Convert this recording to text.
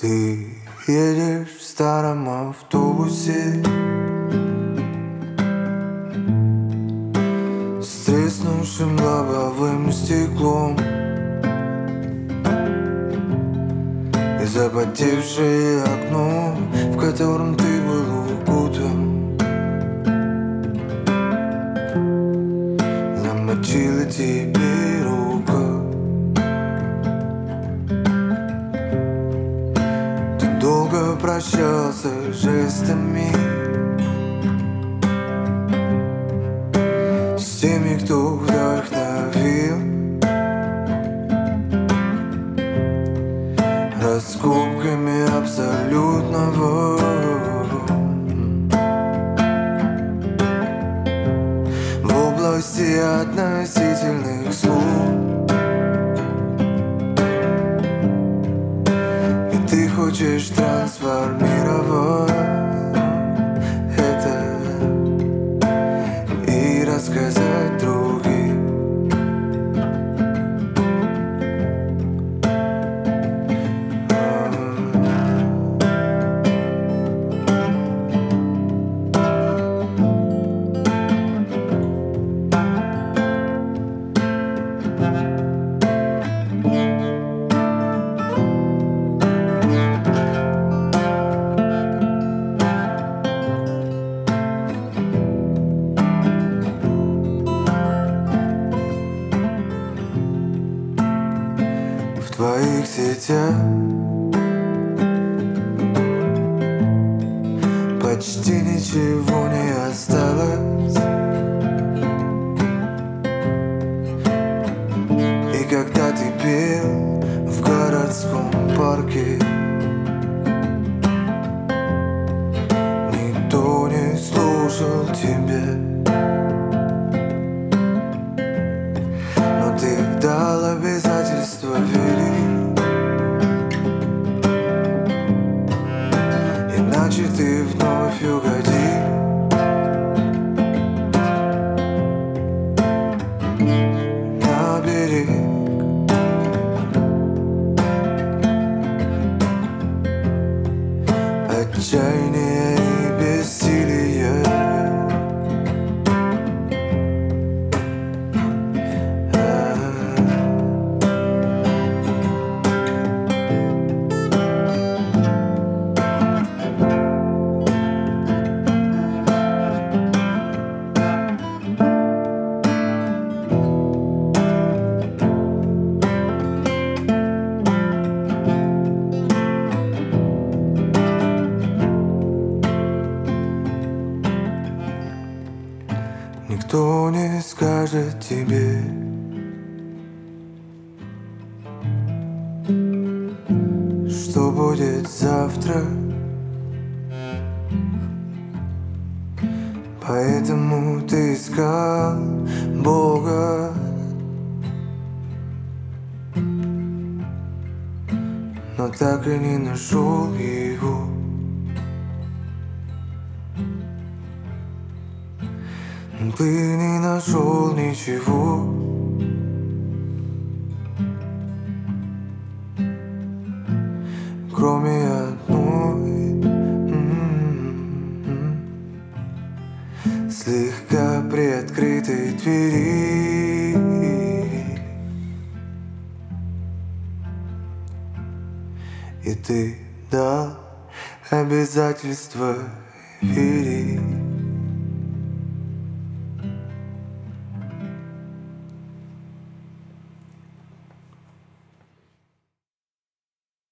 Ты едешь в старом автобусе с треснувшим лобовым стеклом и запотевшее окно, в котором ты был укутан, замочила тебе рука. Ты долго прощался жестами с теми, кто вдохновил раскопками абсолютного. В области относительных слов. И ты хочешь трансформировать это и рассказать другим. В твоих сетях почти ничего не осталось. И когда ты пел в городском парке, никто не слушал тебя. Но ты дал обязательство верить, иначе ты вновь угоди на берег. Отчаяние и бессилие. Никто не скажет тебе, что будет завтра. Поэтому ты искал Бога, но так и не нашел его. Ты не нашел ничего, кроме одной слегка приоткрытой двери. И ты дал обязательство верить.